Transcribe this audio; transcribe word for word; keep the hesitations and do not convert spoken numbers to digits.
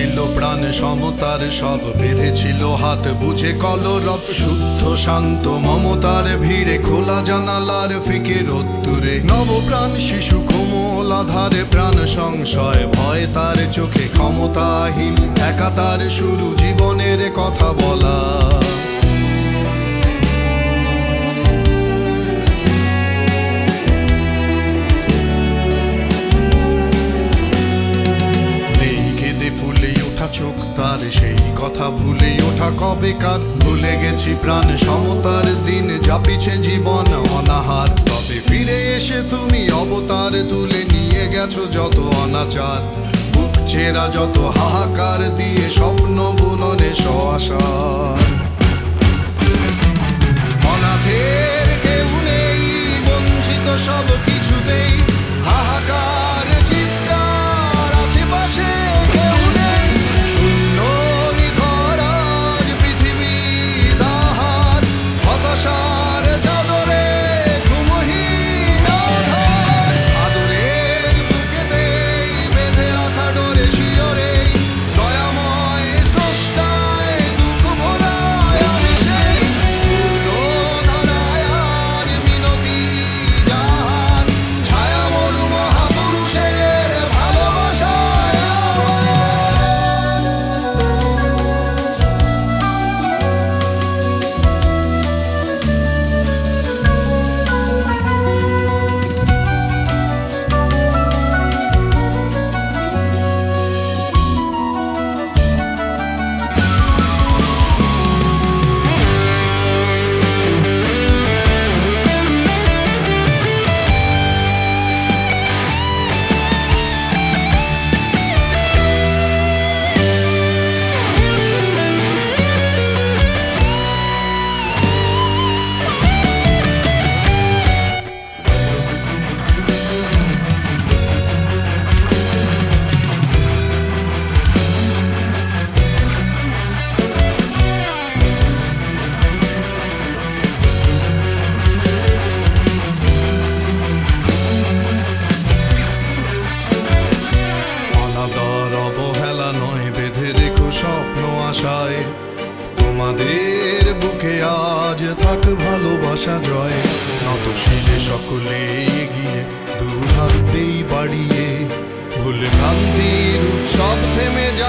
ছিল প্রাণ সমতার সব, বেঁধেছিল হাত বুঝে কলরব। শুদ্ধ শান্ত মমতার ভিড়ে, খোলা জানালার ফিকে রোদ্দুরে, নবপ্রাণ শিশু কোমল আধারে, প্রাণ সংশয় ভয় তার চোখে, ক্ষমতাহীন একা তার শুরু জীবনের কথা বলা। চোখ তার সেই কথা ভুলে ওঠা কবে কার, ভুলে গেছি প্রাণ সমতার দিন, যাপিছে জীবন অনাহার। তবে ফিরে এসে তুমি অবতার তুলে নিয়ে গেছো যত অনাচার, বুক ছেঁড়া যত হাহাকার দিয়ে স্বপ্ন বুননে সআসার। অনাথের কেউ নেই, বঞ্চিত সব কিছুতেই হাহাকার চিৎকার, আছে পাশে কেউ নেই। হতাশার চাদরে ঘুমহীন আধার, আদরের বুকেতেই বেঁধে রাখা ডোরে শিয়রে, দয়াময় স্রষ্টায় দুঃখ ভোলায় আমি সেই পূর্ণ ধারায় আর মিনতি যাহার, ছায়া মরু মহাপুরুষের ভালোবাসায় স্বপ্ন আশায়। তোমাদের বুকে আজ থাক ভালোবাসা জয়, নত শিরে সকলে এগিয়ে দু হাতেই বাড়িয়ে, ভুল ভ্রান্তির উৎসব থেমে